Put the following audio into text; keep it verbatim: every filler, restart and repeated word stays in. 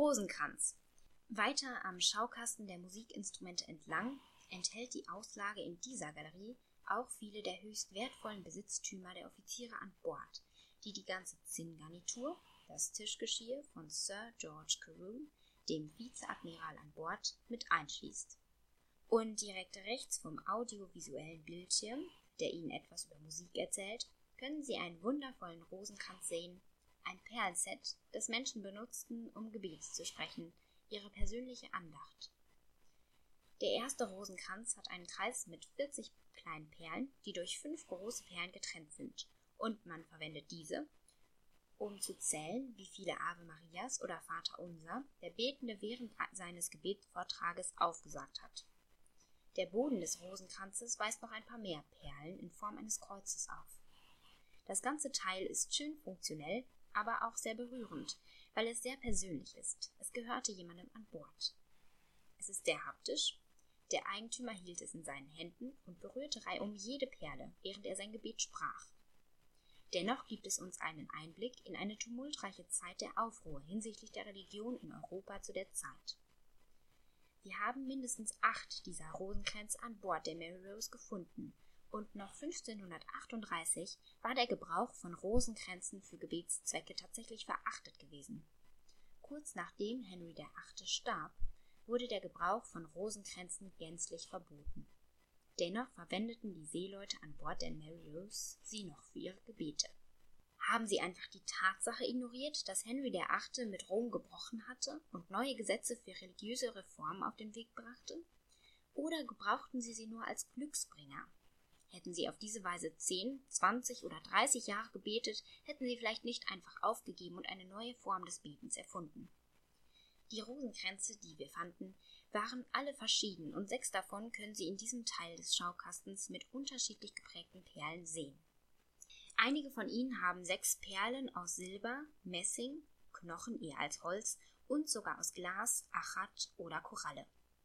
Rosenkranz. Weiter am Schaukasten der Musikinstrumente entlang enthält die Auslage in dieser Galerie auch viele der höchst wertvollen Besitztümer der Offiziere an Bord, die die ganze Zinngarnitur, das Tischgeschirr von Sir George Carew, dem Vizeadmiral an Bord, mit einschließt. Und direkt rechts vom audiovisuellen Bildschirm, der Ihnen etwas über Musik erzählt, können Sie einen wundervollen Rosenkranz sehen, ein Perlenset, das Menschen benutzten, um Gebet zu sprechen, ihre persönliche Andacht. Der erste Rosenkranz hat einen Kreis mit vierzig kleinen Perlen, die durch fünf große Perlen getrennt sind, und man verwendet diese, um zu zählen, wie viele Ave Marias oder Vaterunser der Betende während seines Gebetsvortrages aufgesagt hat. Der Boden des Rosenkranzes weist noch ein paar mehr Perlen in Form eines Kreuzes auf. Das ganze Teil ist schön funktionell, aber auch sehr berührend, weil es sehr persönlich ist. Es gehörte jemandem an Bord. Es ist sehr haptisch. Der Eigentümer hielt es in seinen Händen und berührte reihum jede Perle, während er sein Gebet sprach. Dennoch gibt es uns einen Einblick in eine tumultreiche Zeit der Aufruhr hinsichtlich der Religion in Europa zu der Zeit. Wir haben mindestens acht dieser Rosenkränze an Bord der Mary Rose gefunden, und noch fünfzehnhundertachtunddreißig war der Gebrauch von Rosenkränzen für Gebetszwecke tatsächlich verachtet gewesen. Kurz nachdem Henry der Achte starb, wurde der Gebrauch von Rosenkränzen gänzlich verboten. Dennoch verwendeten die Seeleute an Bord der Mary Rose sie noch für ihre Gebete. Haben sie einfach die Tatsache ignoriert, dass Henry der Achte mit Rom gebrochen hatte und neue Gesetze für religiöse Reformen auf den Weg brachte? Oder gebrauchten sie sie nur als Glücksbringer? Hätten sie auf diese Weise zehn, zwanzig oder dreißig Jahre gebetet, hätten sie vielleicht nicht einfach aufgegeben und eine neue Form des Betens erfunden. Die Rosenkränze, die wir fanden, waren alle verschieden, und sechs davon können Sie in diesem Teil des Schaukastens mit unterschiedlich geprägten Perlen sehen. Einige von ihnen haben sechs Perlen aus Silber, Messing, Knochen eher als Holz und sogar aus Glas, Achat oder Koralle.